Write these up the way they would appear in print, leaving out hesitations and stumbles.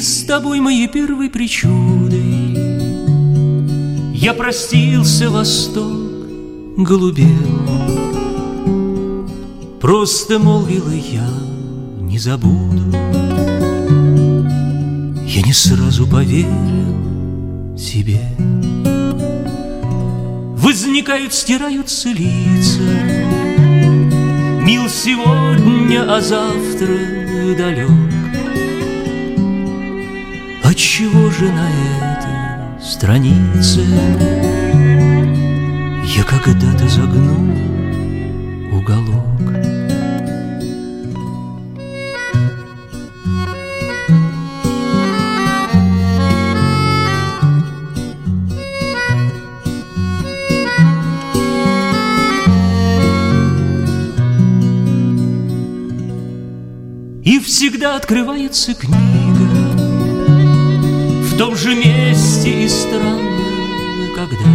с тобой моей первой причудой я простился, восток голубел. Просто молвила я: не забуду. Я не сразу поверил себе. Возникают, стираются лица. Мил сегодня, а завтра далек. Отчего же на этой странице я когда-то загнул уголок? И всегда открывается книга в том же месте, и странно, когда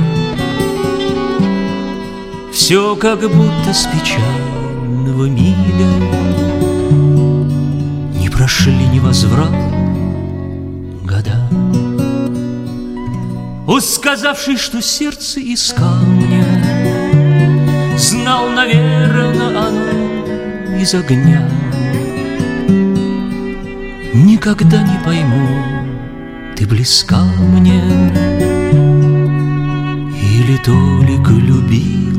все как будто с печального мига не прошли невозврат года. О, сказавший, что сердце из камня, знал, наверно, оно из огня. Никогда не пойму, ты близка мне или только любил